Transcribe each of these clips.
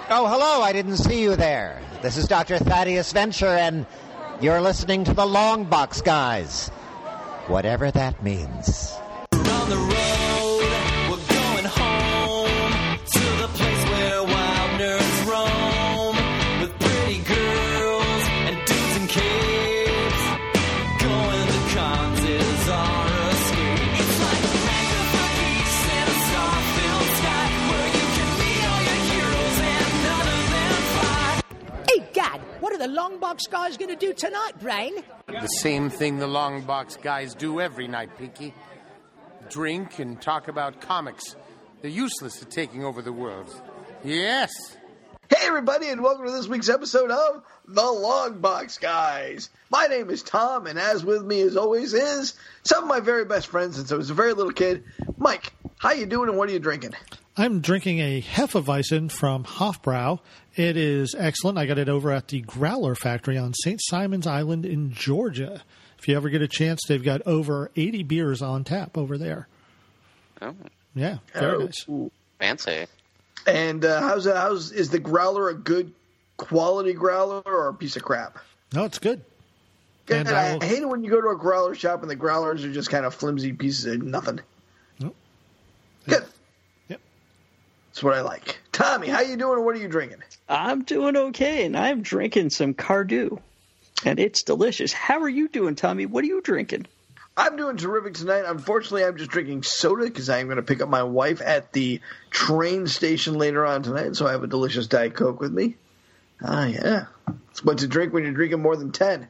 Oh, hello, I didn't see you there. This is Dr. Thaddeus Venture, and you're listening to the Long Box Guys. Whatever that means. On the road, we're going home to the place where wild nerds roam with pretty girls and dudes and kids. Going to cons is our escape. It's like a magnet for geeks in a star-filled sky where you can meet all your heroes and none of them fly. Hey, Gad, what are the Long Box Guys going to do tonight, Brain? The same thing the Long Box Guys do every night, Pinky. Drink and talk about comics. They're useless at taking over the world. Yes. Hey, everybody, and welcome to this week's episode of The Long Box Guys. My name is Tom, and as with me, as always, is some of my very best friends since I was a very little kid. Mike, how you doing, and what are you drinking? I'm drinking a Hefeweizen from Hofbrau. It is excellent. I got it over at the Growler Factory on St. Simon's Island in Georgia. If you ever get a chance, they've got over 80 beers on tap over there. Oh. Yeah, very nice. Fancy. And is the Growler a good quality Growler or a piece of crap? No, it's good. And I hate it when you go to a Growler shop and the Growlers are just kind of flimsy pieces of nothing. Nope. Good. Yep. That's what I like. Tommy, how you doing and what are you drinking? I'm doing okay, and I'm drinking some Cardew, and it's delicious. How are you doing, Tommy? What are you drinking? I'm doing terrific tonight. Unfortunately, I'm just drinking soda because I'm going to pick up my wife at the train station later on tonight, so I have a delicious Diet Coke with me. Yeah. It's what to drink when you're drinking more than 10.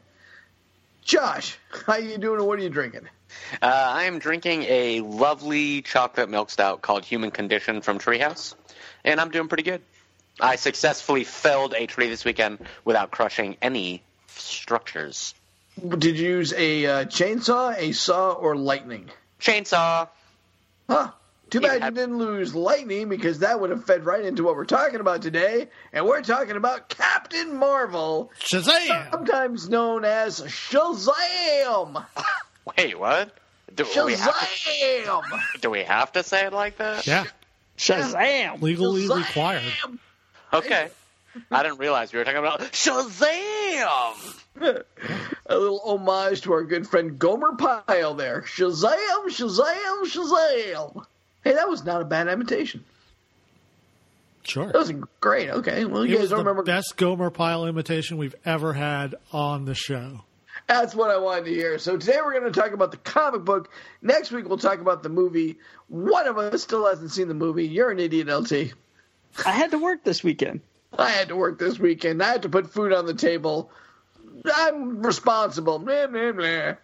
Josh, how you doing and what are you drinking? I am drinking a lovely chocolate milk stout called Human Condition from Treehouse, and I'm doing pretty good. I successfully felled a tree this weekend without crushing any structures. Did you use a chainsaw, a saw, or lightning? Chainsaw. Huh. Too bad you didn't lose lightning because that would have fed right into what we're talking about today. And we're talking about Captain Marvel. Shazam! Sometimes known as Shazam! Wait, what? Shazam! Do we have to say it like that? Yeah. Shazam! Legally Shazam! required. Okay. I didn't realize we were talking about Shazam! A little homage to our good friend Gomer Pyle there. Shazam, Shazam, Shazam. Hey, that was not a bad imitation. Sure. That was great. Okay. Well, you It guys was don't the remember. best Gomer Pyle imitation we've ever had on the show. That's what I wanted to hear. So today we're going to talk about the comic book. Next week we'll talk about the movie. One of us still hasn't seen the movie. You're an idiot, LT. I had to work this weekend. I had to work this weekend. I had to put food on the table. I'm responsible. Blah, blah, blah.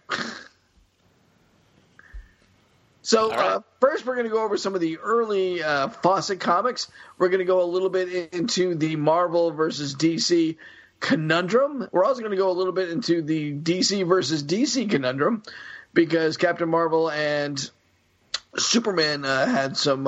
So first we're going to go over some of the early Fawcett comics. We're going to go a little bit into the Marvel versus DC conundrum. We're also going to go a little bit into the DC versus DC conundrum because Captain Marvel and Superman had some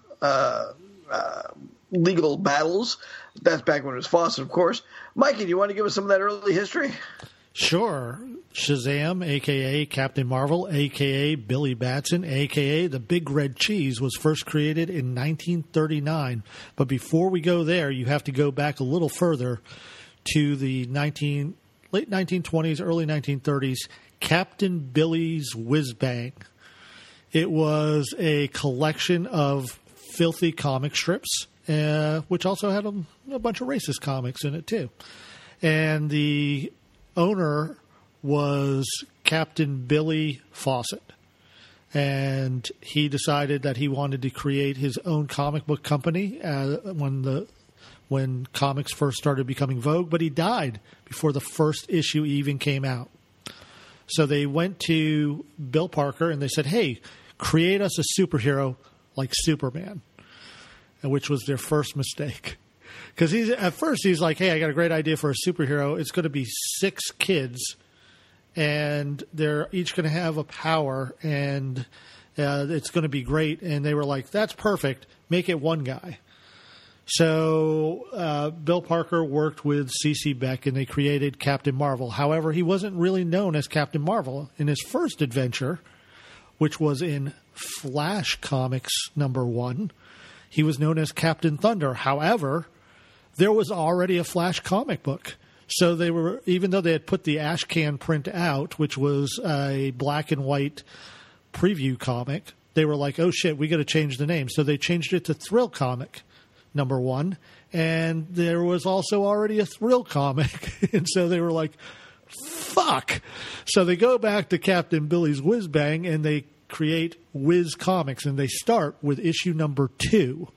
legal battles. That's back when it was Fawcett, of course. Mikey, do you want to give us some of that early history? Sure. Shazam, a.k.a. Captain Marvel, a.k.a. Billy Batson, a.k.a. the Big Red Cheese, was first created in 1939. But before we go there, you have to go back a little further to the late 1920s, early 1930s, Captain Billy's Whiz Bang. It was a collection of filthy comic strips, which also had a bunch of racist comics in it, too. And the owner was Captain Billy Fawcett. And he decided that he wanted to create his own comic book company when comics first started becoming vogue, but he died before the first issue even came out. So they went to Bill Parker and they said, hey, create us a superhero like Superman, which was their first mistake. Because at first he's like, hey, I got a great idea for a superhero. It's going to be 6 kids, and they're each going to have a power, and it's going to be great. And they were like, that's perfect. Make it one guy. So Bill Parker worked with C.C. Beck, and they created Captain Marvel. However, he wasn't really known as Captain Marvel. In his first adventure, which was in Flash Comics #1, he was known as Captain Thunder. However, there was already a Flash comic book. So they were, even though they had put the Ashcan print out, which was a black and white preview comic, they were like, oh shit, we got to change the name. So they changed it to Thrill Comic #1. And there was also already a Thrill comic. And so they were like, fuck. So they go back to Captain Billy's Whiz Bang and they create Whiz Comics. And they start with issue #2.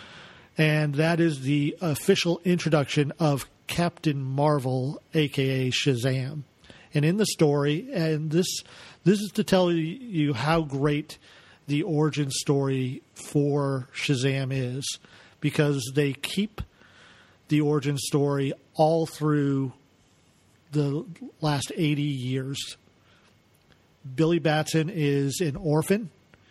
And that is the official introduction of Captain Marvel, a.k.a. Shazam. And in the story, and this is to tell you how great the origin story for Shazam is, because they keep the origin story all through the last 80 years. Billy Batson is an orphan.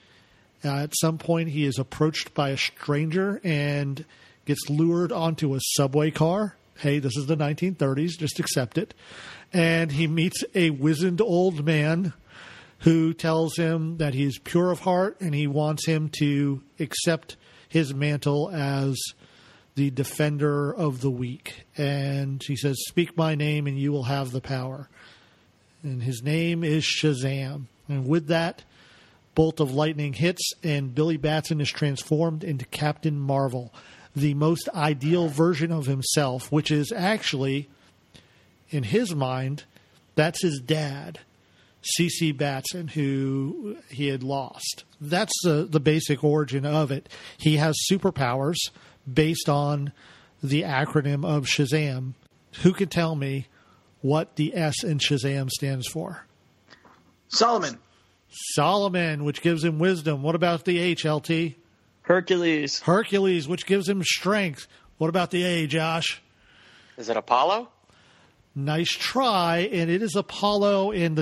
At some point, he is approached by a stranger and gets lured onto a subway car. Hey, this is the 1930s. Just accept it. And he meets a wizened old man who tells him that he's pure of heart and he wants him to accept his mantle as the defender of the weak. And he says, speak my name and you will have the power. And his name is Shazam. And with that, bolt of lightning hits and Billy Batson is transformed into Captain Marvel, the most ideal version of himself, which is actually, in his mind, that's his dad, C.C. Batson, who he had lost. That's the basic origin of it. He has superpowers based on the acronym of Shazam. Who can tell me what the S in Shazam stands for? Solomon. Solomon, which gives him wisdom. What about the H, LT? Hercules. Hercules, which gives him strength. What about the A, Josh? Is it Apollo? Nice try, and it is Apollo in the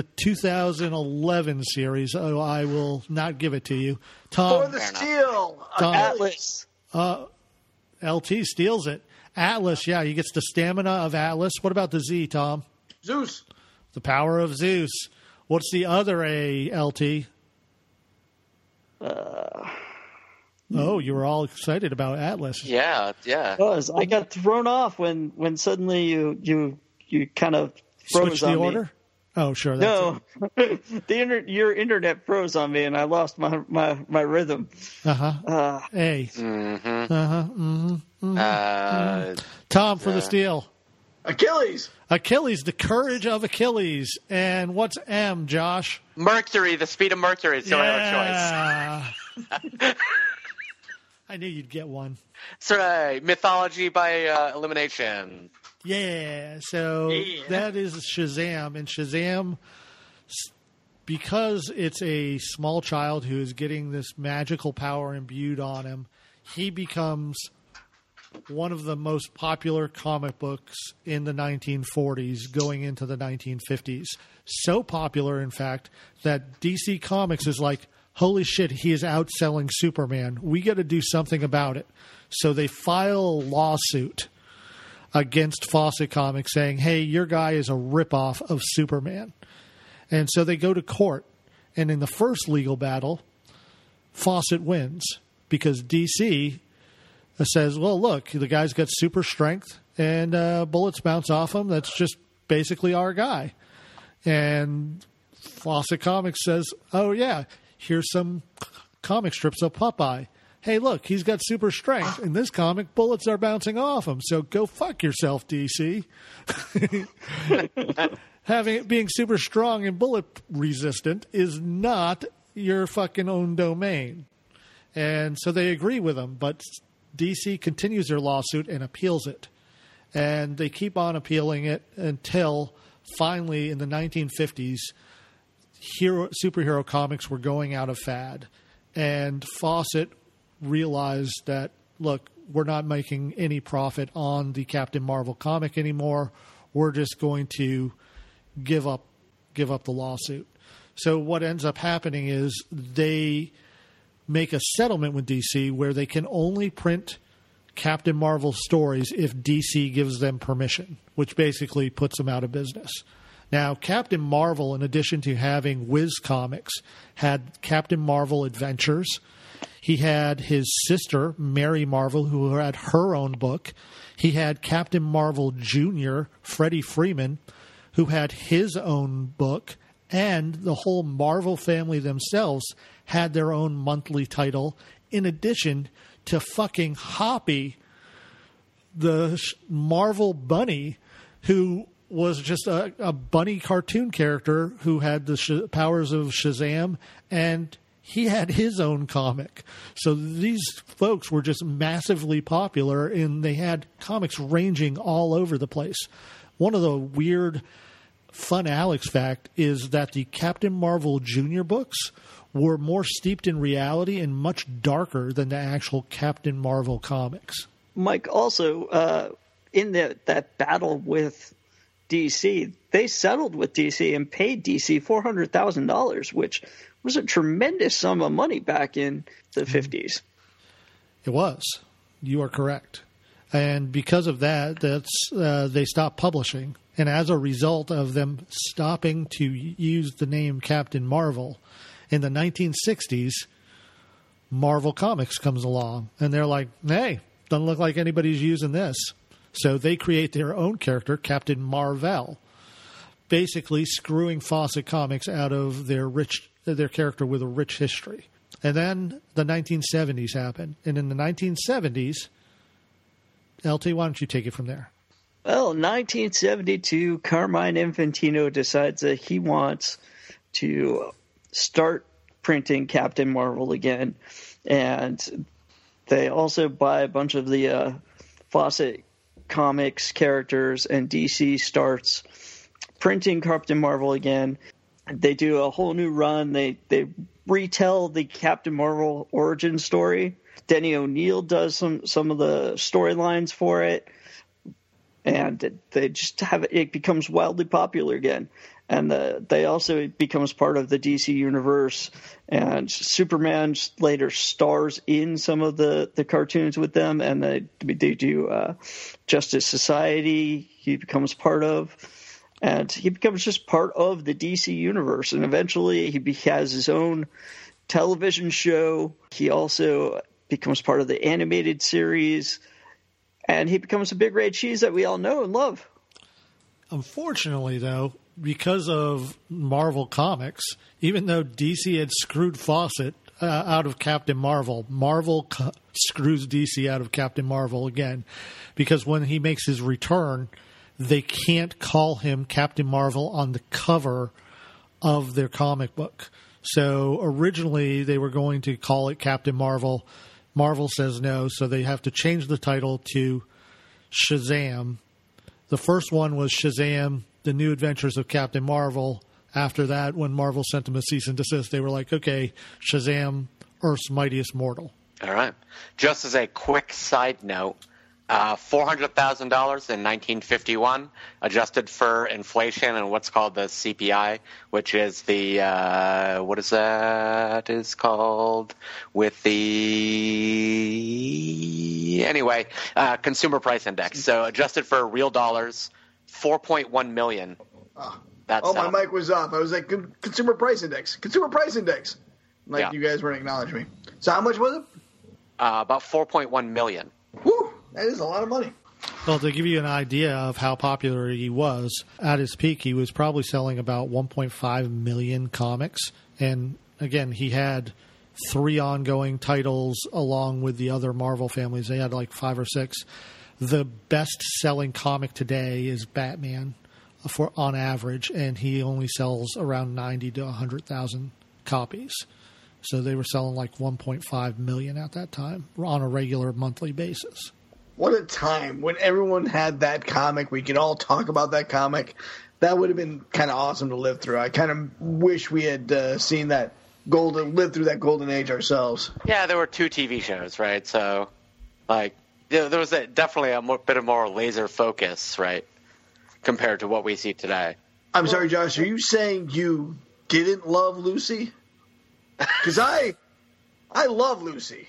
2011 series. Oh, I will not give it to you. Tom. For the steal. Tom. Atlas. LT steals it. Atlas, yeah, he gets the stamina of Atlas. What about the Z, Tom? Zeus. The power of Zeus. What's the other A, LT? Oh, you were all excited about Atlas. Yeah. I got thrown off when suddenly you kind of froze Switch the on order? me. Oh, sure. No, your internet froze on me, and I lost my rhythm. A. Tom for the steal. Achilles. Achilles, the courage of Achilles. And what's M, Josh? Mercury, the speed of Mercury. So I have a choice. I knew you'd get one. So, mythology by elimination. Yeah, so that is Shazam. And Shazam, because it's a small child who is getting this magical power imbued on him, he becomes one of the most popular comic books in the 1940s going into the 1950s. So popular, in fact, that DC Comics is like, holy shit, he is outselling Superman. We got to do something about it. So they file a lawsuit against Fawcett Comics saying, hey, your guy is a ripoff of Superman. And so they go to court. And in the first legal battle, Fawcett wins because DC says, well, look, the guy's got super strength and bullets bounce off him. That's just basically our guy. And Fawcett Comics says, oh, yeah, here's some comic strips of Popeye. Hey, look, he's got super strength. In this comic, bullets are bouncing off him. So go fuck yourself, DC. Being super strong and bullet resistant is not your fucking own domain. And so they agree with him, but DC continues their lawsuit and appeals it. And they keep on appealing it until finally in the 1950s, superhero comics were going out of fad. And Fawcett realized that, look, we're not making any profit on the Captain Marvel comic anymore. We're just going to give up the lawsuit. So what ends up happening is they make a settlement with DC where they can only print Captain Marvel stories if DC gives them permission, which basically puts them out of business. Now, Captain Marvel, in addition to having Whiz Comics, had Captain Marvel Adventures. He had his sister, Mary Marvel, who had her own book. He had Captain Marvel Jr., Freddie Freeman, who had his own book. And the whole Marvel family themselves had their own monthly title, in addition to fucking Hoppy, the Marvel bunny, who was just a bunny cartoon character who had the powers of Shazam, and he had his own comic. So these folks were just massively popular, and they had comics ranging all over the place. One of the weird fun Alex fact is that the Captain Marvel Jr. books were more steeped in reality and much darker than the actual Captain Marvel comics. Mike, also, in that battle with DC, they settled with DC and paid DC $400,000, which was a tremendous sum of money back in the 50s. It was. You are correct. And because of that, they stopped publishing. And as a result of them stopping to use the name Captain Marvel, in the 1960s, Marvel Comics comes along. And they're like, hey, doesn't look like anybody's using this. So they create their own character, Captain Marvel, basically screwing Fawcett Comics out of their character with a rich history. And then the 1970s happened. And in the 1970s, LT, why don't you take it from there? Well, 1972, Carmine Infantino decides that he wants to start printing Captain Marvel again. And they also buy a bunch of the Fawcett Comics characters, and DC starts printing Captain Marvel again. They do a whole new run. They retell the Captain Marvel origin story. Denny O'Neil does some of the storylines for it, and they just have it becomes wildly popular again. And they also becomes part of the DC universe, and Superman later stars in some of the cartoons with them, and they do Justice Society. He becomes part of, and he becomes just part of the DC universe. And eventually, he has his own television show. He also becomes part of the animated series, and he becomes a big red cheese that we all know and love. Unfortunately, though, because of Marvel Comics, even though DC had screwed Fawcett out of Captain Marvel, Marvel screws DC out of Captain Marvel again, because when he makes his return, they can't call him Captain Marvel on the cover of their comic book. So originally they were going to call it Captain Marvel. Marvel says no, so they have to change the title to Shazam. The first one was Shazam: The New Adventures of Captain Marvel. After that, when Marvel sent them a cease and desist, they were like, okay, Shazam, Earth's Mightiest Mortal. All right. Just as a quick side note, $400,000 in 1951, adjusted for inflation and what's called the CPI, which is the, what is that is called? With the, anyway, Consumer Price Index. So adjusted for real dollars, 4.1 million. That's my mic was off. I was like, Consumer Price Index. Consumer Price Index. Like, yeah. You guys weren't acknowledging me. So how much was it? About 4.1 million. Woo! That is a lot of money. Well, to give you an idea of how popular he was, at his peak, he was probably selling about 1.5 million comics. And again, he had 3 ongoing titles along with the other Marvel families. They had like 5 or 6. The best-selling comic today is Batman on average, and he only sells around 90 to 100,000 copies. So they were selling like 1.5 million at that time on a regular monthly basis. What a time when everyone had that comic. We could all talk about that comic. That would have been kind of awesome to live through. I kind of wish we had seen that lived through that golden age ourselves. Yeah, there were 2 TV shows, right? So, like, there was definitely a bit of more laser focus, right, compared to what we see today. I'm sorry, Josh. Are you saying you didn't love Lucy? Because I love Lucy.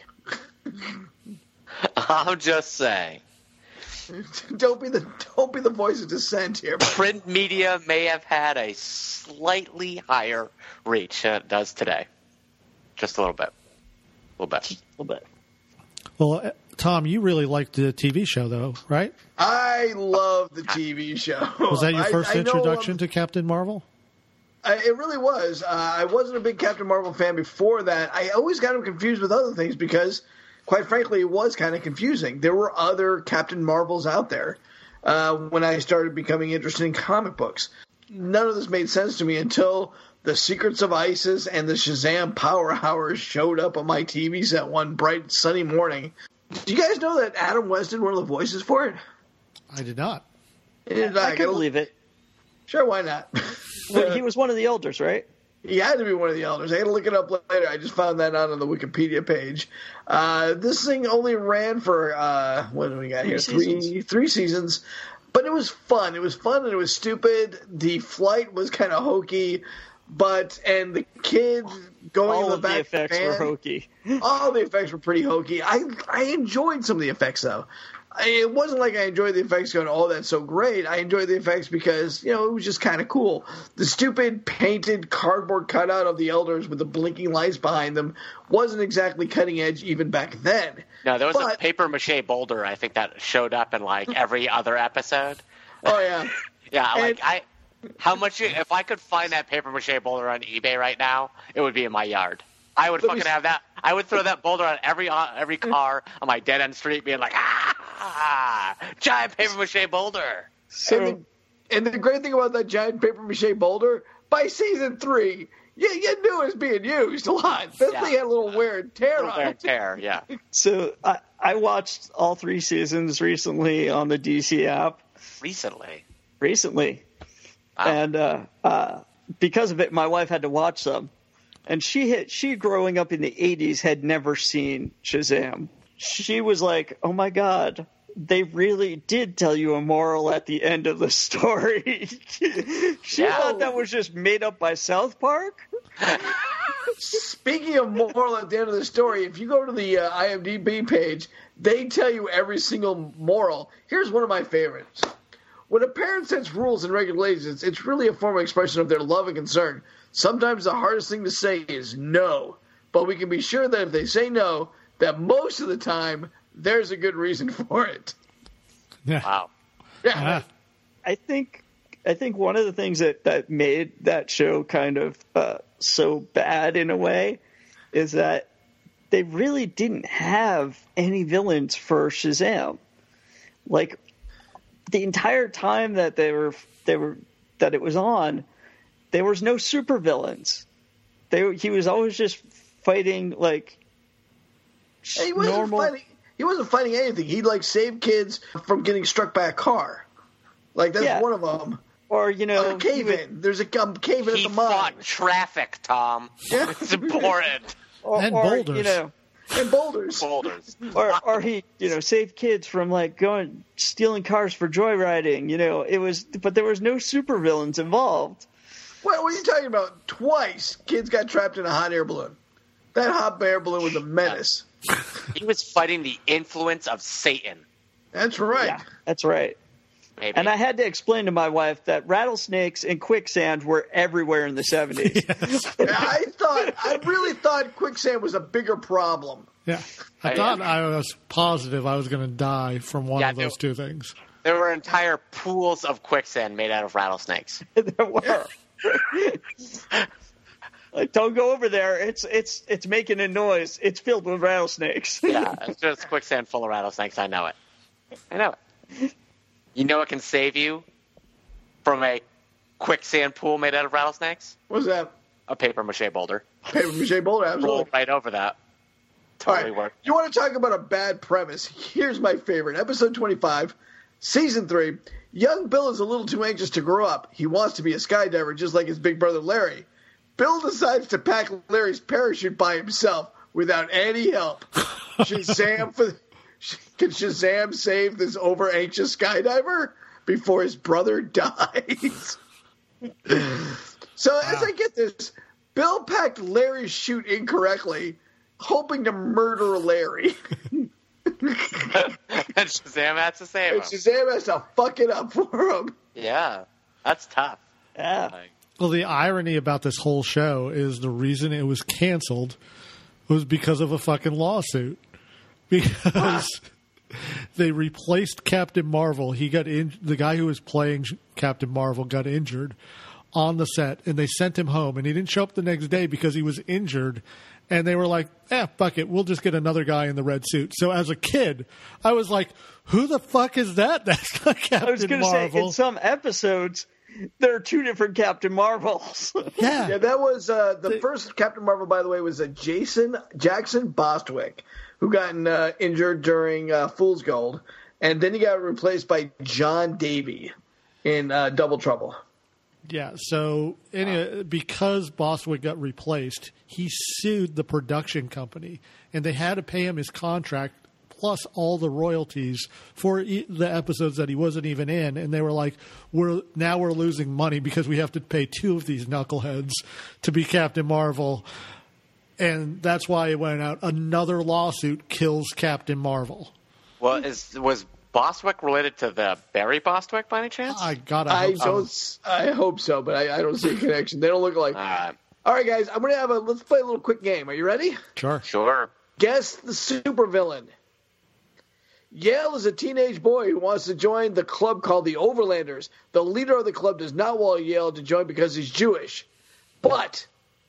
I'm just saying. Don't be the voice of dissent here. Print media may have had a slightly higher reach than it does today. Just a little bit. little bit. A little bit. Well, Tom, you really liked the TV show, though, right? I love the TV show. Was that your first I know, introduction to Captain Marvel? It really was. I wasn't a big Captain Marvel fan before that. I always got him confused with other things because, quite frankly, it was kind of confusing. There were other Captain Marvels out there when I started becoming interested in comic books. None of this made sense to me until the Secrets of Isis and the Shazam Power Hours showed up on my TV set one bright sunny morning. Do you guys know that Adam West did one of the voices for it? I did not. I can believe it. Sure, why not? Well, he was one of the elders, right? He had to be one of the elders. I had to look it up later. I just found that out on the Wikipedia page. This thing only ran for, what do we got here? Three seasons. But it was fun. It was fun and it was stupid. The flight was kind of hokey. And the kid going in the back. All of the effects were hokey. All the effects were pretty hokey. I enjoyed some of the effects, though. It wasn't like I enjoyed the effects going, oh, that's so great. I enjoyed the effects because, it was just kind of cool. The stupid painted cardboard cutout of the elders with the blinking lights behind them wasn't exactly cutting edge even back then. No, there was a paper-mache boulder, I think, that showed up in, every other episode. Oh, yeah. Yeah, how much, if I could find that paper-mache boulder on eBay right now, it would be in my yard. I would fucking have that. I would throw that boulder on every car on my dead-end street being like, giant paper-mache boulder. And the great thing about that giant paper-mache boulder, by season 3, you knew it was being used a lot. This thing had a little wear and tear on it. Wear and tear, yeah. So I watched all 3 seasons recently on the DC app. Recently. Wow. And because of it, my wife had to watch some. And she growing up in the 80s had never seen Shazam. She was like, oh my God, they really did tell you a moral at the end of the story. She thought that was just made up by South Park. Speaking of moral at the end of the story, if you go to the IMDb page, they tell you every single moral. Here's one of my favorites. When a parent sets rules and regulations, it's really a form of expression of their love and concern. Sometimes the hardest thing to say is no, but we can be sure that if they say no, that most of the time there's a good reason for it. Wow. Yeah. I think one of the things that made that show kind of so bad in a way is that they really didn't have any villains for Shazam. Like the entire time that it was on, there was no supervillains. He was always just fighting he wasn't fighting anything. He'd save kids from getting struck by a car. That's one of them. Or a cave-in. There's a cave-in at the mine. He fought traffic, Tom. Yeah. It's important. And boulders. And boulders. Or he, saved kids from stealing cars for joyriding. But there was no supervillains involved. What are you talking about? Twice, kids got trapped in a hot air balloon. That hot air balloon was a menace. He was fighting the influence of Satan. That's right. Yeah, that's right. Maybe. And I had to explain to my wife that rattlesnakes and quicksand were everywhere in the 70s. I really thought quicksand was a bigger problem. Yeah. I was positive I was going to die from one of those two things. There were entire pools of quicksand made out of rattlesnakes. There were. Don't go over there. It's making a noise. It's filled with rattlesnakes. Yeah, it's just quicksand full of rattlesnakes. I know it. You know what can save you from a quicksand pool made out of rattlesnakes? What's that? A paper-mache boulder. Paper-mache boulder, absolutely. Roll right over that. Totally worked. You want to talk about a bad premise? Here's my favorite. Episode 25, Season 3. Young Bill is a little too anxious to grow up. He wants to be a skydiver just like his big brother Larry. Bill decides to pack Larry's parachute by himself without any help. Can Shazam save this over-anxious skydiver before his brother dies? So as I get this, Bill packed Larry's chute incorrectly, hoping to murder Larry. And Shazam has to save him. And Shazam has to fuck it up for him. Yeah, that's tough. Yeah. Well, the irony about this whole show is the reason it was canceled was because of a fucking lawsuit. Because they replaced Captain Marvel. He got the guy who was playing Captain Marvel got injured on the set, and they sent him home. And he didn't show up the next day because he was injured. And they were like, fuck it, we'll just get another guy in the red suit. So as a kid, I was like, who the fuck is that? That's not Captain Marvel. I was going to say, in some episodes, there are two different Captain Marvels. Yeah, that was the first Captain Marvel, by the way, was Jackson Bostwick, who got injured during Fool's Gold. And then he got replaced by John Davey in Double Trouble. Yeah, so anyway, because Bostwick got replaced, he sued the production company, and they had to pay him his contract plus all the royalties for the episodes that he wasn't even in. And they were like, we're losing money because we have to pay two of these knuckleheads to be Captain Marvel. And that's why it went out. Another lawsuit kills Captain Marvel. Well, was Bostwick related to the Barry Bostwick by any chance? I hope so, but I don't see a connection. They don't look alike. All right, guys, I'm gonna let's play a little quick game. Are you ready? Sure. Guess the supervillain. Yale is a teenage boy who wants to join the club called the Overlanders. The leader of the club does not want Yale to join because he's Jewish. But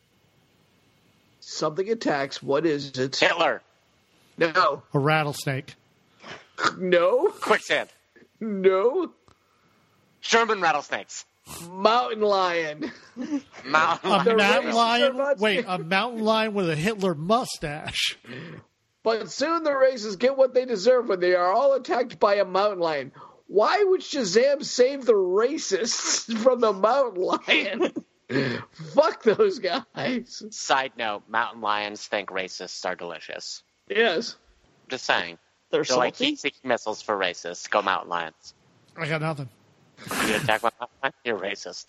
something attacks. What is it? Hitler. No. A rattlesnake. No. Quicksand. No. German rattlesnakes. Mountain lion. Mountain lion? Wait, a mountain lion with a Hitler mustache. But soon the racists get what they deserve when they are all attacked by a mountain lion. Why would Shazam save the racists from the mountain lion? Fuck those guys. Side note, mountain lions think racists are delicious. Yes. Just saying. They're like salty? heat-seeking missiles for racists. Go mountain lions. I got nothing. You attack one mountain lion, you're racist.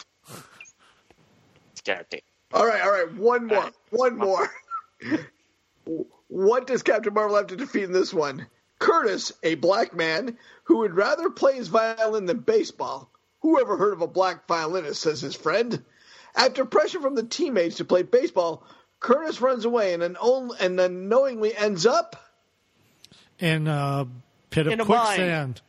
It's guaranteed. All right. One more. What does Captain Marvel have to defeat in this one? Curtis, a black man who would rather play his violin than baseball. Who ever heard of a black violinist, says his friend. After pressure from the teammates to play baseball, Curtis runs away and then knowingly ends up in a pit of quicksand.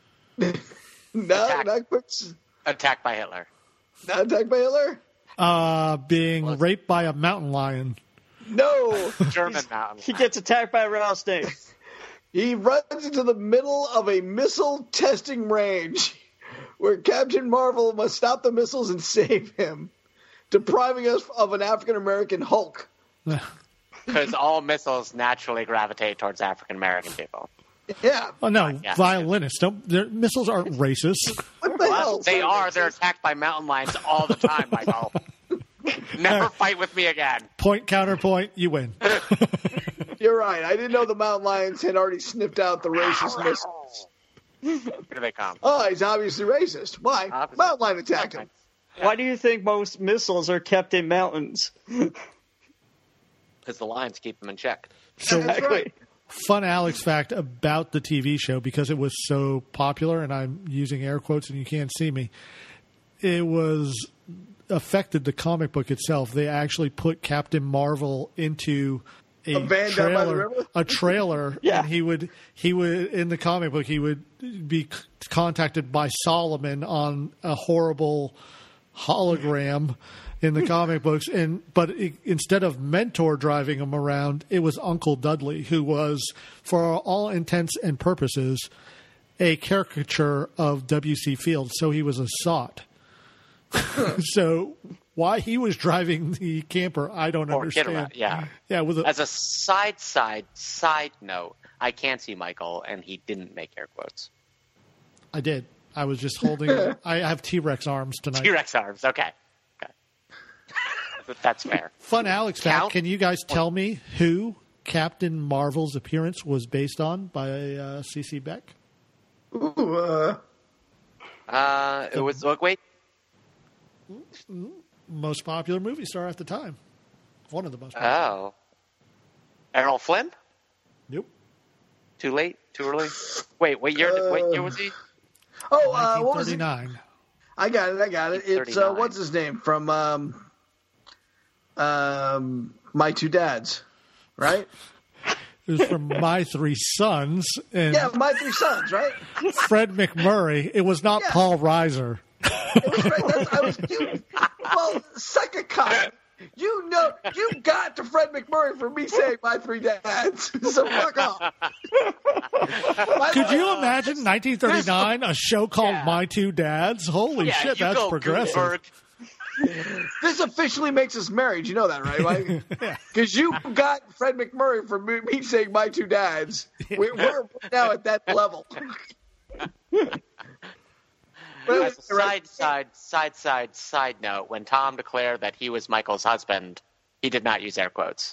Not quicksand. Attacked by Hitler. Not attacked by Hitler? Being raped by a mountain lion. No. German mountain. He gets attacked by a rattlesnake. He runs into the middle of a missile testing range where Captain Marvel must stop the missiles and save him, depriving us of an African-American Hulk. Because all missiles naturally gravitate towards African-American people. Yeah. Oh, no, violinists. Missiles aren't racist. What the hell? They are. They're attacked by mountain lions all the time, Michael. Never fight with me again. Point, counterpoint, you win. You're right. I didn't know the mountain lions had already sniffed out the racist missiles. Here they come. Oh, he's obviously racist. Why? Mountain lion attacked him. Why do you think most missiles are kept in mountains? Because the lions keep them in check. So, That's right. Fun Alex fact about the TV show, because it was so popular, and I'm using air quotes and you can't see me, it was affected the comic book itself. They actually put Captain Marvel into a van down by the river? A trailer, Yeah. and he would in the comic book he would be contacted by Solomon on a horrible hologram in the comic books, but instead of Mentor driving him around, it was Uncle Dudley, who was, for all intents and purposes, a caricature of W.C. Fields. So he was a sot. So why he was driving the camper, I don't understand. Yeah. As a side note, I can't see Michael, and he didn't make air quotes. I did. I was just holding. I have T-Rex arms tonight. T-Rex arms. Okay. That's fair. Fun Alex fact. Can you guys tell me who Captain Marvel's appearance was based on by C.C. Beck? Ooh, it was. Wait. Most popular movie star at the time. One of the most popular. Oh. Errol Flynn? Nope. Too late? Too early? What year was he? Oh, what was it? 1939. I got it. It's what's his name from My Two Dads. right? It was from My Three Sons. And Yeah, My Three Sons, right? Fred McMurray. It was not Paul Reiser. It was Fred. Well, suck a cock. You know, you got to Fred McMurray for me saying My Three Dads. So fuck off. Could you imagine 1939, a show called My Two Dads? Holy shit, you that's go, progressive. Gutenberg. This officially makes us married. You know that, right, Mike? Because you got Fred McMurray for me saying My Two Dads. We're now at that level. As a side note, when Tom declared that he was Michael's husband, he did not use air quotes.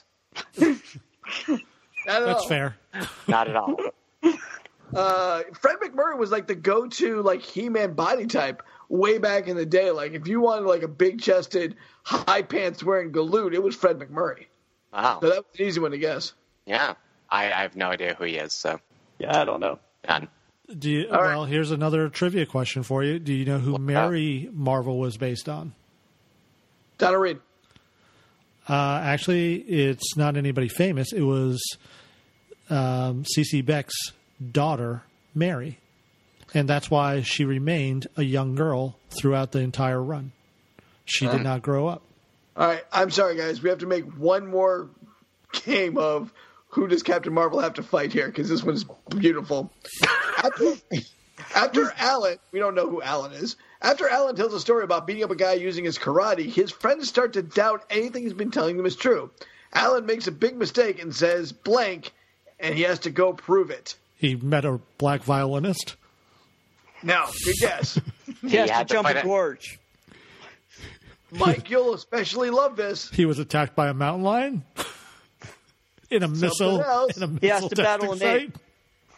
That's fair. Not at all. Fred McMurray was like the go-to like He-Man body type way back in the day. Like if you wanted like a big-chested, high pants wearing galoot, it was Fred McMurray. Wow. So that was an easy one to guess. Yeah. I have no idea who he is, so. Yeah, I don't know. None. Well, here's another trivia question for you. Do you know who Mary Marvel was based on? Donna Reed. Actually, it's not anybody famous. It was C.C. Beck's daughter, Mary. And that's why she remained a young girl throughout the entire run. She did not grow up. All right, I'm sorry, guys. We have to make one more game of who does Captain Marvel have to fight here, because this one's beautiful. After Alan, we don't know who Alan is. After Alan tells a story about beating up a guy using his karate, his friends start to doubt anything he's been telling them is true. Alan makes a big mistake and says blank, and he has to go prove it. He met a black violinist. No, good guess. He has to had to jump fight a it. gorge. Mike, you'll especially love this. He was attacked by a mountain lion in a missile. else. In a He has missile to battle testing an ape. site.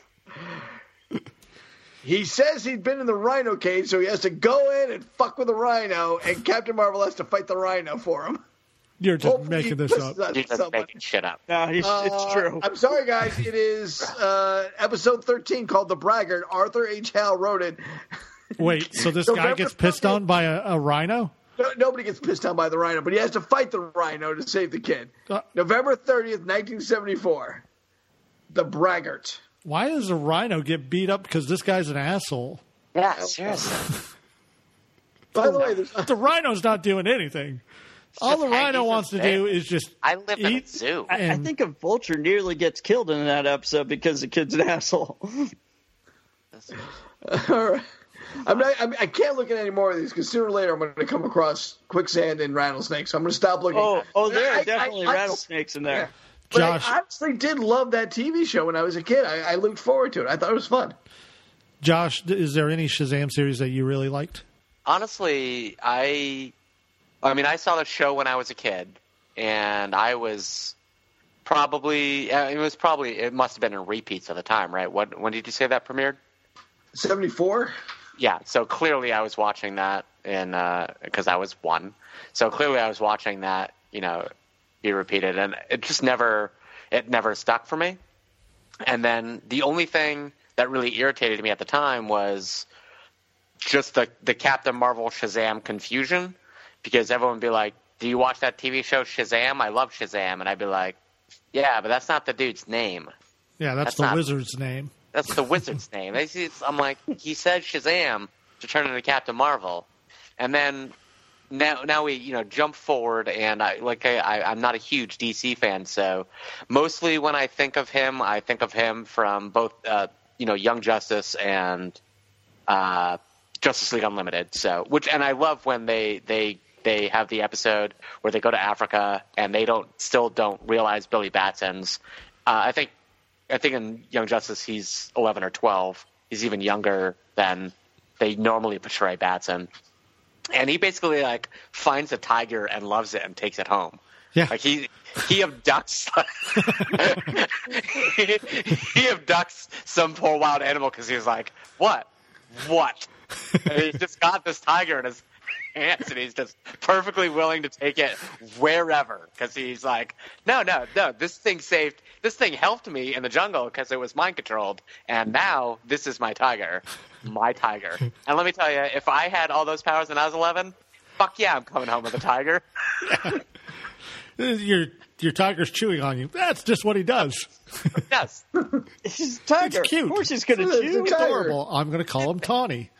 He says he'd been in the rhino cage, so he has to go in and fuck with the rhino, and Captain Marvel has to fight the rhino for him. You're just Hopefully making he this up. pisses on You're just someone. making shit up. No, it's true. I'm sorry, guys. It is episode 13 called The Braggart. Arthur H. Hale wrote it. Wait, so this guy November gets pissed 20th. on by a rhino? Nobody gets pissed on by the rhino, but he has to fight the rhino to save the kid. November 30th, 1974. The Braggart. Why does a rhino get beat up because this guy's an asshole? Yeah, seriously. By the way, there's The rhino's not doing anything. All the just rhino hanging wants to there. do is just I live in a eat. zoo. I And think a vulture nearly gets killed in that episode because the kid's an asshole. all right. I can't look at any more of these because sooner or later I'm going to come across quicksand and rattlesnakes. So I'm going to stop looking. There are I- definitely I- rattlesnakes in there. But Josh. I honestly did love that TV show when I was a kid. I looked forward to it. I thought it was fun. Josh, is there any Shazam series that you really liked? Honestly, I mean, I saw the show when I was a kid, and I was probably it must have been in repeats at the time, right? When did you say that premiered? 74? Yeah, so clearly I was watching that because I was one. So clearly I was watching that, be repeated, and it never stuck for me. And then the only thing that really irritated me at the time was just the Captain Marvel Shazam confusion, because everyone would be like, "Do you watch that TV show Shazam? I love Shazam," and I'd be like, "Yeah, but that's not the dude's name. Yeah, that's the not- wizard's name. That's the wizard's name." I'm like, he said Shazam to turn into Captain Marvel, and then now we jump forward, and I'm not a huge DC fan, so mostly when I think of him from both Young Justice and Justice League Unlimited. So and I love when they have the episode where they go to Africa and they still don't realize Billy Batson's. I think in Young Justice he's 11 or 12. He's even younger than they normally portray Batson. And he basically finds a tiger and loves it and takes it home. Yeah. He abducts he abducts some poor wild animal because he's like, what? And he's just got this tiger in his hands, and he's just perfectly willing to take it wherever because he's like, no, this thing helped me in the jungle because it was mind controlled, and now this is my tiger. And let me tell you, if I had all those powers when I was 11, fuck yeah, I'm coming home with a tiger. You're your tiger's chewing on you. That's just what he does. Yes. He's a tiger. It's cute. Of course he's going to It's chew. a tiger. Adorable. I'm going to call him Tawny.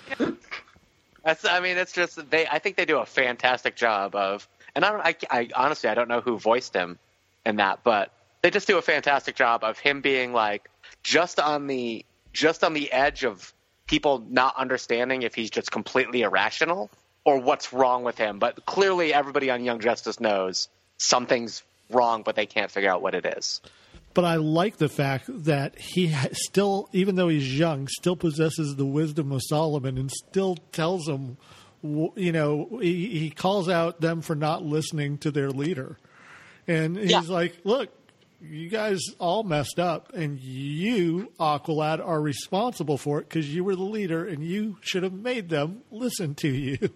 It's just I think they do a fantastic job of, and I honestly I don't know who voiced him in that, but they just do a fantastic job of him being like just on the edge of people not understanding if he's just completely irrational or what's wrong with him. But clearly everybody on Young Justice knows something's wrong, but they can't figure out what it is. But I like the fact that he still, even though he's young, still possesses the wisdom of Solomon and still tells them, he calls out them for not listening to their leader. And he's like, look, you guys all messed up, and you, Aqualad, are responsible for it because you were the leader, and you should have made them listen to you.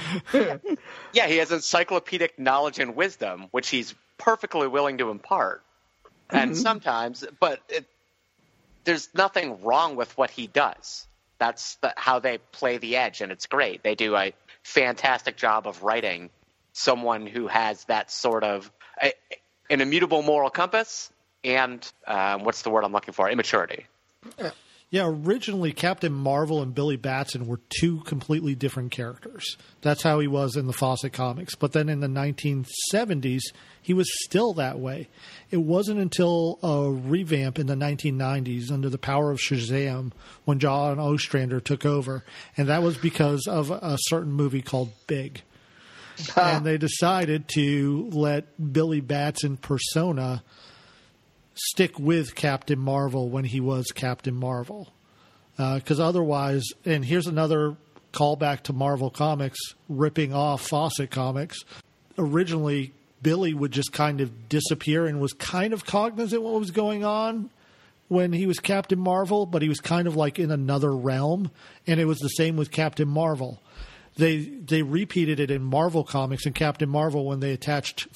Yeah, he has encyclopedic knowledge and wisdom, which he's perfectly willing to impart. And sometimes, but there's nothing wrong with what he does. That's how they play the edge, and it's great. They do a fantastic job of writing someone who has that sort of an immutable moral compass and what's the word I'm looking for? Immaturity. Yeah, originally Captain Marvel and Billy Batson were two completely different characters. That's how he was in the Fawcett comics. But then in the 1970s, he was still that way. It wasn't until a revamp in the 1990s under the power of Shazam when John Ostrander took over. And that was because of a certain movie called Big. And they decided to let Billy Batson persona stick with Captain Marvel when he was Captain Marvel. Because otherwise, and here's another callback to Marvel Comics, ripping off Fawcett Comics. Originally, Billy would just kind of disappear and was kind of cognizant what was going on when he was Captain Marvel, but he was kind of like in another realm. And it was the same with Captain Marvel. They repeated it in Marvel Comics and Captain Marvel when they attached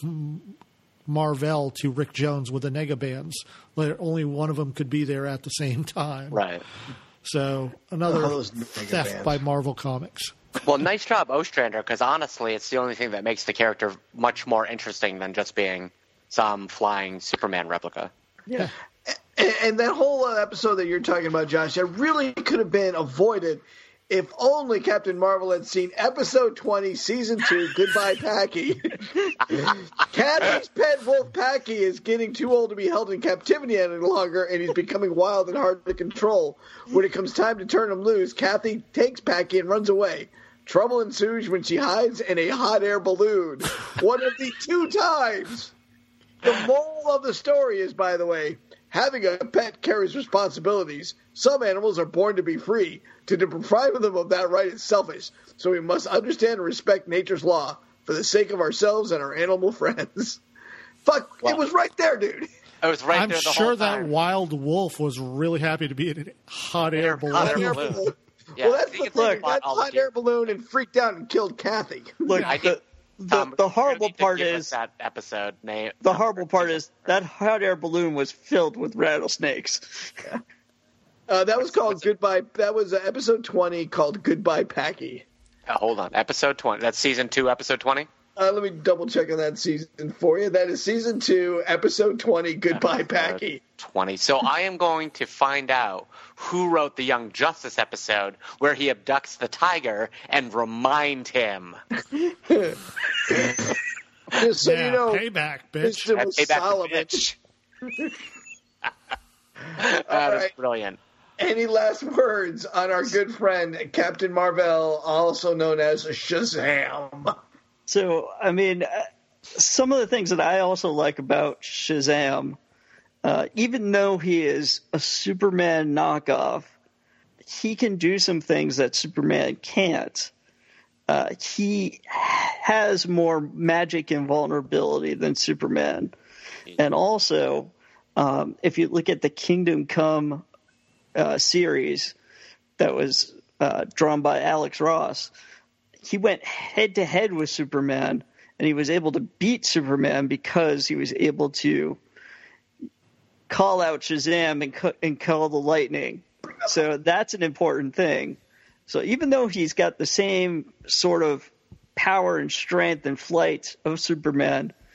Marvel to Rick Jones with the Negabands. Only one of them could be there at the same time. Right. So another theft by Marvel Comics. Well, nice job, Ostrander, because honestly, it's the only thing that makes the character much more interesting than just being some flying Superman replica. Yeah. And that whole episode that you're talking about, Josh, that really could have been avoided if only Captain Marvel had seen episode 20, season 2, Goodbye Packy. Kathy's pet wolf Packy is getting too old to be held in captivity any longer, and he's becoming wild and hard to control. When it comes time to turn him loose, Kathy takes Packy and runs away. Trouble ensues when she hides in a hot air balloon. One of the 2 times. The moral of the story is, by the way, having a pet carries responsibilities. Some animals are born to be free. To deprive them of that right is selfish. So we must understand and respect nature's law for the sake of ourselves and our animal friends. Fuck, well, it was right there, dude. It was right I'm there the sure whole that time. wild wolf was really happy to be in a hot air balloon. Hot air balloon. Yeah, Well, that's the thing. That hot air balloon and freaked out and killed Kathy. Look, I think the horrible part is that episode name. The horrible part is that hot air balloon was filled with rattlesnakes. That was called Goodbye. That was episode 20 called Goodbye Packy. Hold on, episode 20. That's season 2, episode 20. Let me double check on that season for you. That is season 2, episode 20, Goodbye Packy. 20. So I am going to find out who wrote the Young Justice episode where he abducts the tiger and remind him. Just so you know, payback, bitch. Mr. Payback, Misalovich. That is right. brilliant. Any last words on our good friend Captain Marvel, also known as Shazam? So, I mean, some of the things that I also like about Shazam, even though he is a Superman knockoff, he can do some things that Superman can't. He has more magic and vulnerability than Superman. And also, if you look at the Kingdom Come series that was drawn by Alex Ross, he went head-to-head with Superman, and he was able to beat Superman because he was able to call out Shazam and call the lightning. So that's an important thing. So even though he's got the same sort of power and strength and flight of Superman,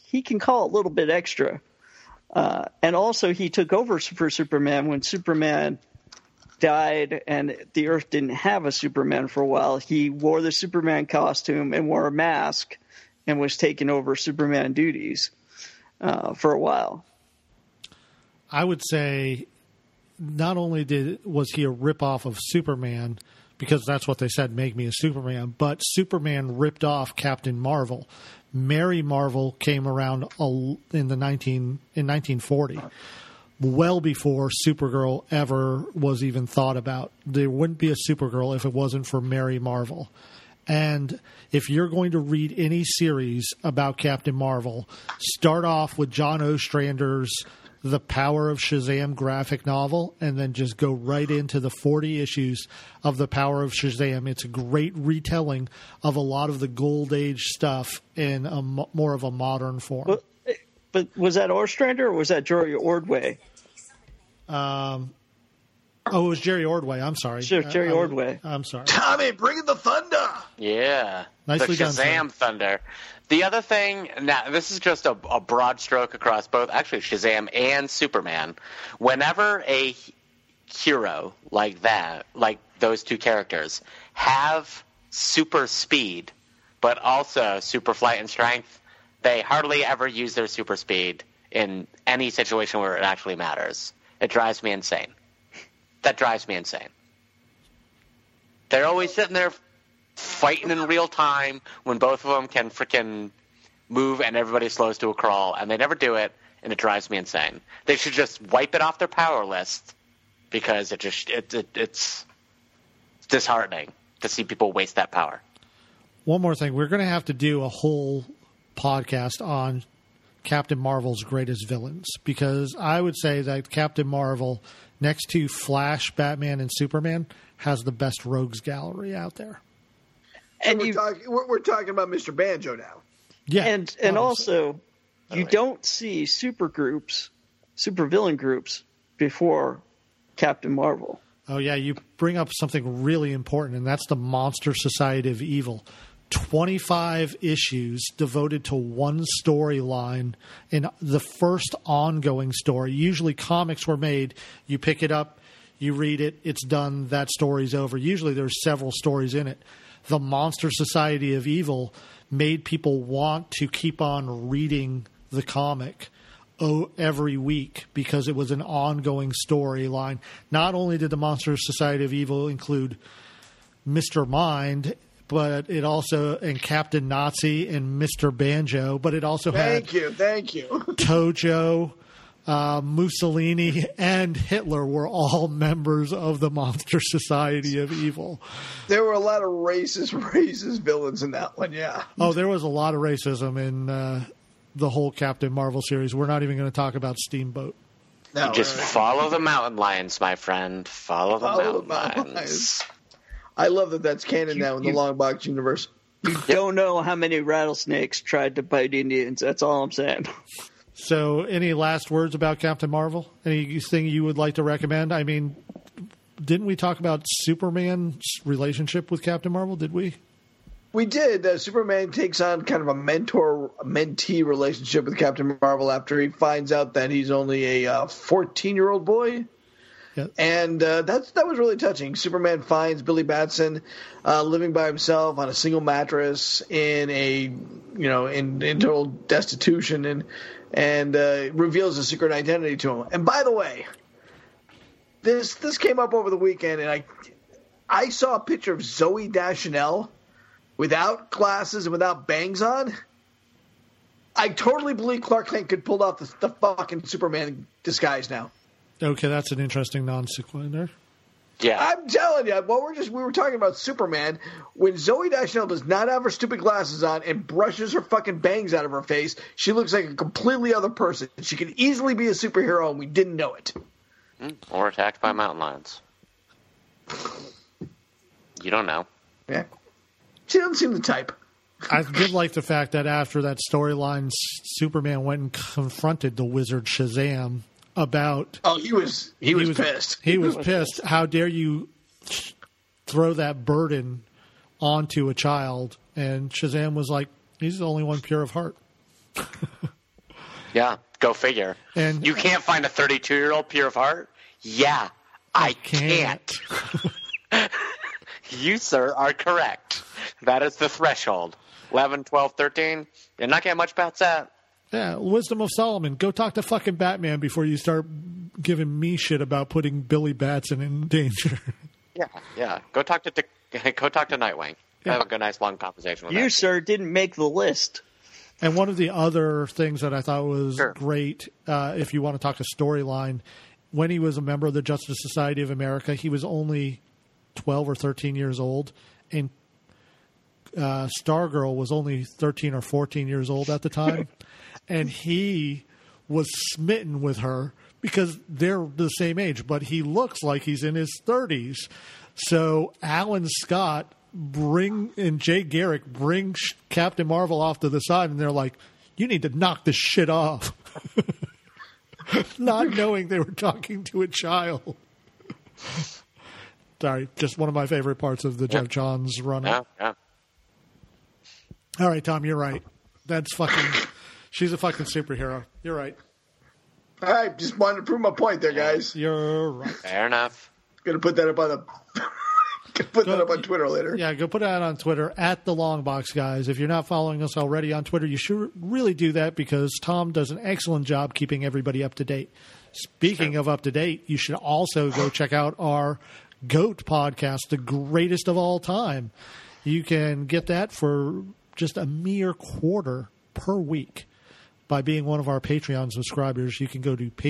he can call a little bit extra. And also, he took over for Superman when Superman died and the Earth didn't have a Superman for a while. He wore the Superman costume and wore a mask and was taking over Superman duties for a while. I would say not only was he a ripoff of Superman, because that's what they said, make me a Superman, but Superman ripped off Captain Marvel. Mary Marvel came around in 1940, well before Supergirl ever was even thought about. There wouldn't be a Supergirl if it wasn't for Mary Marvel. And if you're going to read any series about Captain Marvel, start off with John Ostrander's The Power of Shazam graphic novel, and then just go right into the 40 issues of The Power of Shazam. It's a great retelling of a lot of the Gold Age stuff in more of a modern form. But was that Ostrander or was that Jerry Ordway? It was Jerry Ordway. I'm sorry. Sure, Jerry Ordway. I'm sorry. Tommy, bring the thunder. Yeah. Nicely the done, Shazam sir. thunder. The other thing, now this is just a broad stroke across both, actually Shazam and Superman. Whenever a hero like that, like those two characters, have super speed, but also super flight and strength, they hardly ever use their super speed in any situation where it actually matters. It drives me insane. That drives me insane. They're always sitting there fighting in real time when both of them can freaking move and everybody slows to a crawl, and they never do it, and it drives me insane. They should just wipe it off their power list because it's disheartening to see people waste that power. One more thing. We're going to have to do a whole podcast on Captain Marvel's greatest villains, because I would say that Captain Marvel, next to Flash, Batman, and Superman, has the best rogues gallery out there. And we're talking about Mr. Banjo now. Yeah, and also, you don't see supervillain groups before Captain Marvel. Oh, yeah, you bring up something really important, and that's the Monster Society of Evil. 25 issues devoted to one storyline in the first ongoing story. Usually comics were made, you pick it up, you read it, it's done, that story's over. Usually there's several stories in it. The Monster Society of Evil made people want to keep on reading the comic every week because it was an ongoing storyline. Not only did the Monster Society of Evil include Mr. Mind, but it also, and Captain Nazi and Mr. Banjo, but it also had Thank you. Tojo, Mussolini, and Hitler were all members of the Monster Society of Evil. There were a lot of racist villains in that one, yeah. Oh, there was a lot of racism in the whole Captain Marvel series. We're not even going to talk about Steamboat. No, You just follow the mountain lions, my friend. Follow the mountain lions. I love that that's canon now in the Long Box universe. You don't know how many rattlesnakes tried to bite Indians. That's all I'm saying. So, any last words about Captain Marvel? Anything you would like to recommend? I mean, didn't we talk about Superman's relationship with Captain Marvel? Did we? We did. Superman takes on kind of a mentor-mentee relationship with Captain Marvel after he finds out that he's only a 14-year-old boy. Yeah. And that was really touching. Superman finds Billy Batson living by himself on a single mattress in total destitution, and reveals a secret identity to him. And by the way, this came up over the weekend, and I saw a picture of Zooey Deschanel without glasses and without bangs on. I totally believe Clark Kent could pull off the fucking Superman disguise now. Okay, that's an interesting non sequitur. Yeah. I'm telling you, we were talking about Superman. When Zooey Deschanel does not have her stupid glasses on and brushes her fucking bangs out of her face, she looks like a completely other person. She could easily be a superhero, and we didn't know it. Or attacked by mountain lions. You don't know. Yeah. She doesn't seem the type. I did like the fact that after that storyline, Superman went and confronted the wizard Shazam about... Oh, he was pissed. He was pissed. How dare you throw that burden onto a child? And Shazam was like, he's the only one pure of heart. Yeah, go figure. And you can't find a 32-year-old pure of heart? Yeah, I can't. You, sir, are correct. That is the threshold. 11, 12, 13. You're not getting much past that. Yeah, wisdom of Solomon. Go talk to fucking Batman before you start giving me shit about putting Billy Batson in danger. Yeah. Go talk to Nightwing. Yeah. Have a good, nice, long conversation with You, that. sir, didn't make the list. And one of the other things that I thought was great, if you want to talk a storyline, when he was a member of the Justice Society of America, he was only 12 or 13 years old, and Stargirl was only 13 or 14 years old at the time. And he was smitten with her because they're the same age, but he looks like he's in his 30s. So Alan Scott and Jay Garrick bring Captain Marvel off to the side, and they're like, you need to knock this shit off. Not knowing they were talking to a child. Sorry, just one of my favorite parts of the Jeff Johns run. Yeah. All right, Tom, you're right. That's fucking... She's a fucking superhero. You're right. All right, just wanted to prove my point there, guys. You're right. Fair enough. Gonna put that up on that up on Twitter later. Yeah, go put it out on Twitter at the Longbox Guys. If you're not following us already on Twitter, you should really do that because Tom does an excellent job keeping everybody up to date. Speaking of up to date, you should also go check out our GOAT podcast, the greatest of all time. You can get that for just a mere $0.25 per week. By being one of our Patreon subscribers, you can go to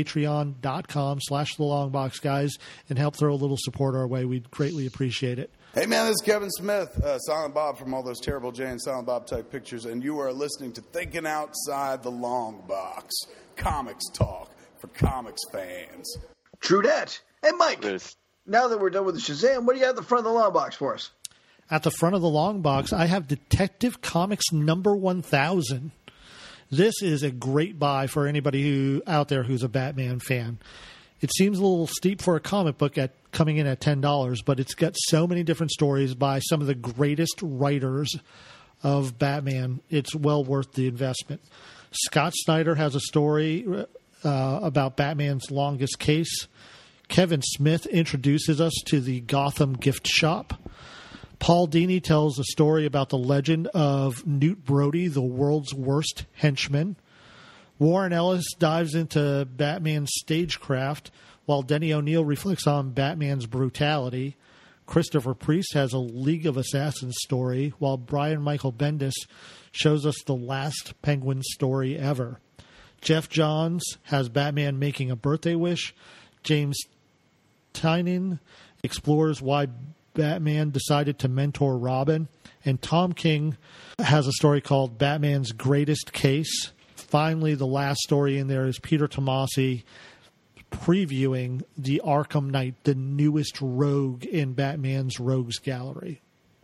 patreon.com/thelongboxguys and help throw a little support our way. We'd greatly appreciate it. Hey, man, this is Kevin Smith, Silent Bob from all those Terrible Jay and Silent Bob type pictures, and you are listening to Thinking Outside the Long Box, comics talk for comics fans. True that. Hey, Mike, now that we're done with the Shazam, what do you have at the front of the long box for us? At the front of the long box, I have Detective Comics number 1000. This is a great buy for anybody out there who's a Batman fan. It seems a little steep for a comic book coming in at $10, but it's got so many different stories by some of the greatest writers of Batman. It's well worth the investment. Scott Snyder has a story about Batman's longest case. Kevin Smith introduces us to the Gotham gift shop. Paul Dini tells a story about the legend of Newt Brody, the world's worst henchman. Warren Ellis dives into Batman's stagecraft, while Denny O'Neil reflects on Batman's brutality. Christopher Priest has a League of Assassins story, while Brian Michael Bendis shows us the last Penguin story ever. Jeff Johns has Batman making a birthday wish. James Tynion explores why Batman decided to mentor Robin. And Tom King has a story called Batman's Greatest Case. Finally, the last story in there is Peter Tomasi previewing the Arkham Knight, the newest rogue in Batman's Rogues Gallery.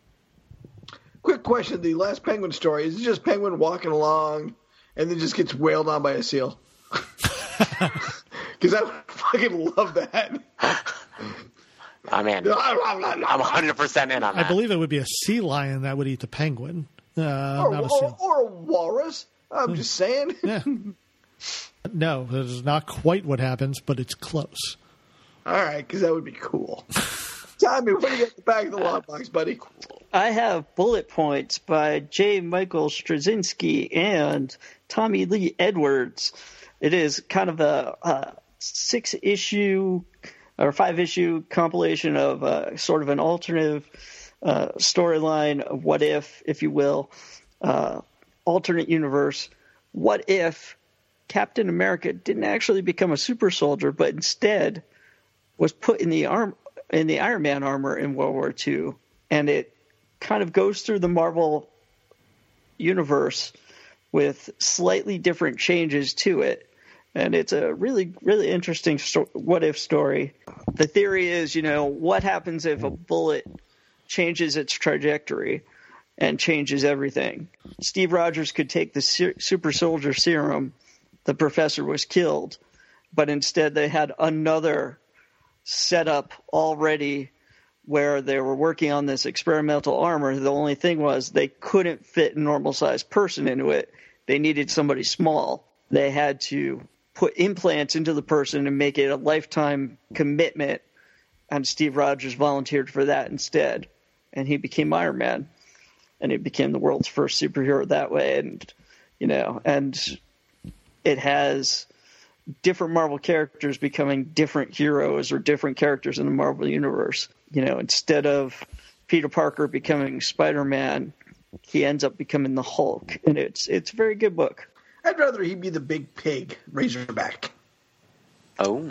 Quick question. The last Penguin story, is it just Penguin walking along and then just gets wailed on by a seal? Because I would fucking love that. I mean, I'm 100% in on that. I believe it would be a sea lion that would eat the penguin. Not a seal. Or a walrus. I'm just saying. Yeah. No, that is not quite what happens, but it's close. All right, because that would be cool. Tommy, what do you got at the back of the long box, buddy? I have Bullet Points by J. Michael Straczynski and Tommy Lee Edwards. It is kind of a 6-issue or 5-issue compilation of sort of an alternative storyline, what if you will, alternate universe. What if Captain America didn't actually become a super soldier, but instead was put in the Iron Man armor in World War II? And it kind of goes through the Marvel universe with slightly different changes to it. And it's a really, really interesting what-if story. The theory is, what happens if a bullet changes its trajectory and changes everything? Steve Rogers could take the super soldier serum. The professor was killed. But instead they had another setup already where they were working on this experimental armor. The only thing was they couldn't fit a normal-sized person into it. They needed somebody small. they had to put implants into the person and make it a lifetime commitment, and Steve Rogers volunteered for that instead, and he became Iron Man, and he became the world's first superhero that way. And and it has different Marvel characters becoming different heroes or different characters in the Marvel universe. Instead of Peter Parker becoming Spider-Man, he ends up becoming the Hulk, and it's a very good book. I'd rather he be the big pig, Razorback. Oh.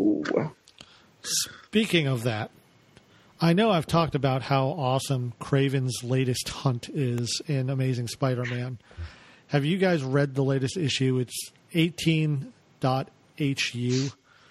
Speaking of that, I know I've talked about how awesome Kraven's latest hunt is in Amazing Spider-Man. Have you guys read the latest issue? It's 18.hu.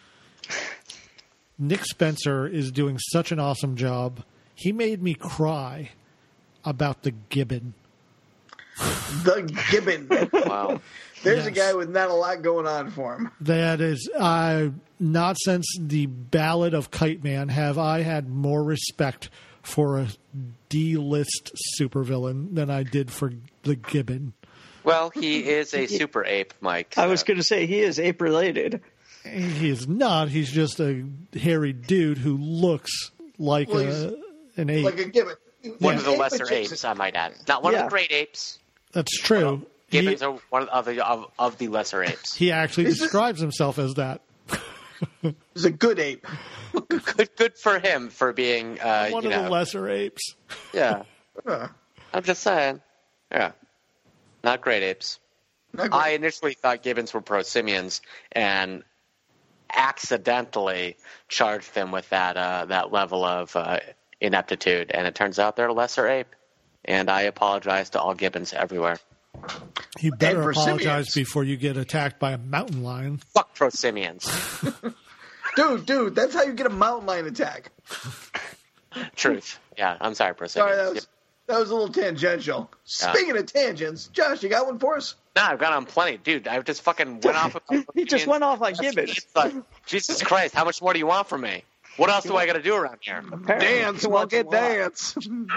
Nick Spencer is doing such an awesome job. He made me cry about the Gibbon. The Gibbon. Wow. There's a guy with not a lot going on for him. That is, not since the Ballad of Kite Man have I had more respect for a D-list supervillain than I did for the Gibbon. Well, he is a super ape, Mike. I was going to say, he is ape-related. He is not. He's just a hairy dude who looks like an ape. Like a Gibbon. One of the lesser apes, I might add. Not one of the great apes. That's true. Gibbons are one of the lesser apes. He actually describes himself as that. He's a good ape. Good for him for being one of the lesser apes. Yeah. I'm just saying. Yeah. Not great apes. I initially thought Gibbons were prosimians and accidentally charged them with that level of ineptitude, and it turns out they're a lesser ape. And I apologize to all Gibbons everywhere. You better apologize before you get attacked by a mountain lion. Fuck prosimians. Dude, that's how you get a mountain lion attack. Truth. Yeah, I'm sorry, prosimians. Sorry, that was a little tangential. Speaking of tangents, Josh, you got one for us? No, I've got on plenty. Dude, I just fucking went off. He just went off on Gibbons. Like, Jesus Christ, how much more do you want from me? What else do I got to do around here? Dance, monkey, dance.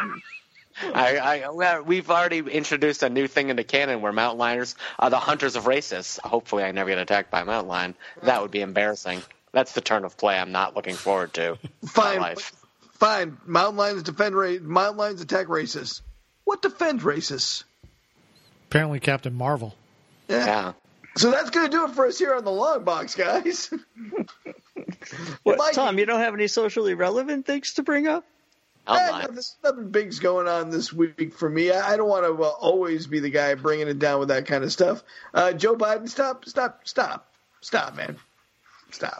We've already introduced a new thing into canon where mountain lions are the hunters of racists. Hopefully I never get attacked by a mountain lion. That would be embarrassing. That's the turn of play I'm not looking forward to. Fine. Mountain lions attack racists. What defends racists? Apparently Captain Marvel. Yeah. So that's going to do it for us here on the Long Box, guys. Tom, you don't have any socially relevant things to bring up? Nothing big's going on this week for me. I don't want to always be the guy bringing it down with that kind of stuff. Joe Biden, stop, man. Stop.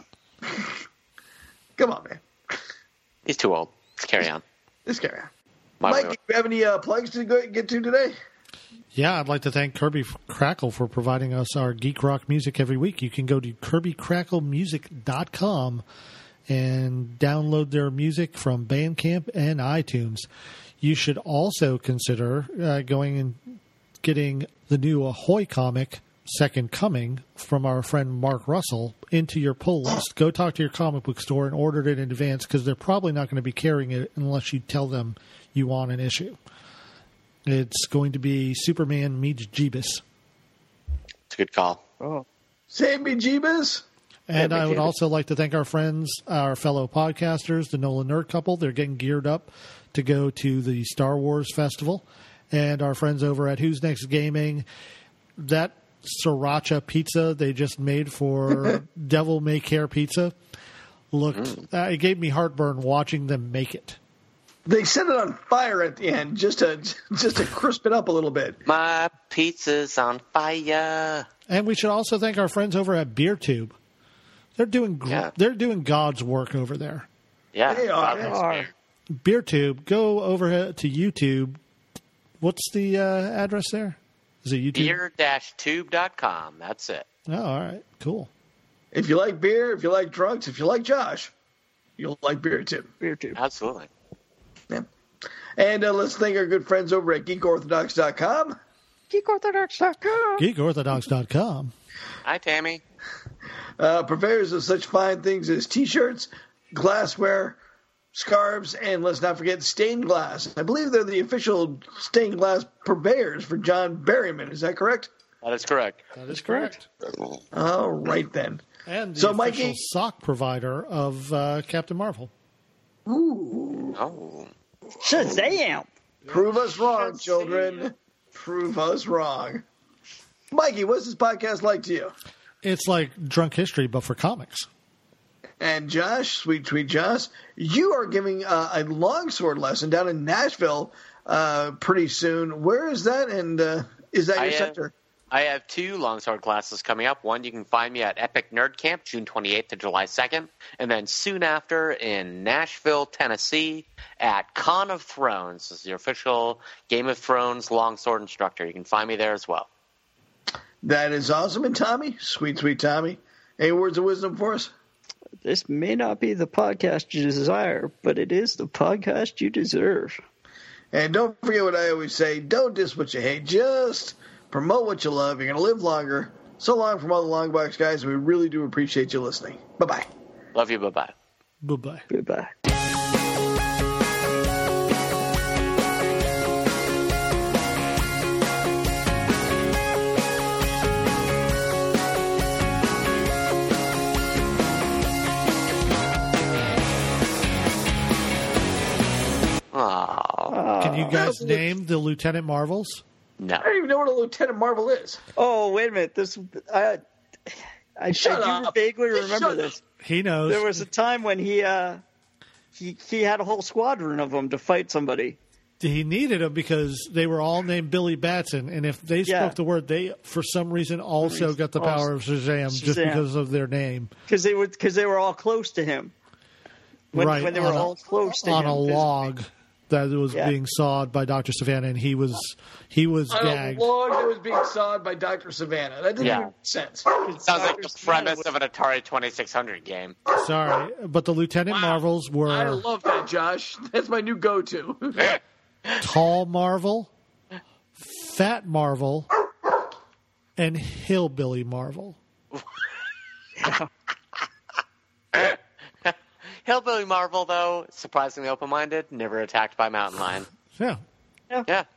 Come on, man. He's too old. Let's carry on. Mike, do you have any plugs to get to today? Yeah, I'd like to thank Kirby Crackle for providing us our geek rock music every week. You can go to KirbyCrackleMusic.com and download their music from Bandcamp and iTunes. You should also consider going and getting the new Ahoy comic, Second Coming, from our friend Mark Russell into your pull list. Go talk to your comic book store and order it in advance because they're probably not going to be carrying it unless you tell them you want an issue. It's going to be Superman meets Jeebus. It's a good call. Oh, save me, Jeebus. And I would also like to thank our friends, our fellow podcasters, the Nolan Nerd Couple. They're getting geared up to go to the Star Wars Festival. And our friends over at Who's Next Gaming. That sriracha pizza they just made for Devil May Care Pizza it gave me heartburn watching them make it. They set it on fire at the end just to crisp it up a little bit. My pizza's on fire. And we should also thank our friends over at BeerTube. They're doing God's work over there. Yeah, they are. BeerTube, go over to YouTube. What's the address there? Is it YouTube? Beer-tube.com. That's it. Oh, all right. Cool. If you like beer, if you like drunks, if you like Josh, you'll like BeerTube. BeerTube. Absolutely. Yeah. And let's thank our good friends over at GeekOrthodox.com. GeekOrthodox.com. GeekOrthodox.com. Hi, Tammy. Purveyors of such fine things as T-shirts, glassware, scarves, and let's not forget stained glass. I believe they're the official stained glass purveyors for John Berryman. Is that correct? That is correct. That is correct. All right, then. And the So, official Mikey- sock provider of Captain Marvel. Ooh. Oh. Shazam! Prove us wrong, children. Prove us wrong. Mikey, what's this podcast like to you? It's like Drunk History, but for comics. And Josh, sweet Josh, you are giving a longsword lesson down in Nashville pretty soon. Where is that, and is that your center? I have 2 longsword classes coming up. One, you can find me at Epic Nerd Camp, June 28th to July 2nd. And then soon after in Nashville, Tennessee at Con of Thrones. This is the official Game of Thrones longsword instructor. You can find me there as well. That is awesome. And Tommy, sweet Tommy, any words of wisdom for us? This may not be the podcast you desire, but it is the podcast you deserve. And don't forget what I always say, don't diss what you hate, just promote what you love. You're going to live longer. So long from all the Long Box guys. We really do appreciate you listening. Bye-bye. Love you. Bye-bye. Bye-bye. Goodbye. Aww. Can you guys name the Lieutenant Marvels? No. I don't even know what a Lieutenant Marvel is. Oh, wait a minute. I Shut do up. vaguely remember Shut this. He knows. There was a time when he had a whole squadron of them to fight somebody. He needed them because they were all named Billy Batson, and if they Yeah. spoke the word, they for some reason also got the power of Shazam just Shazam. because of their name. Because they were all close to him. Right, When they were on a- all close to on him. a log that was Yeah. being sawed by Dr. Savannah, and he was On gagged. a log that was being sawed by Dr. Savannah. That didn't Yeah. even make sense. Sounds like the Dr. Savannah premise was- of an Atari 2600 game. Sorry, but the Lieutenant Marvels I were love that, Josh. That's my new go-to. Tall Marvel, Fat Marvel, and Hillbilly Marvel. Hillbilly Marvel, though, surprisingly open-minded, never attacked by Mountain Lion. Yeah. Yeah.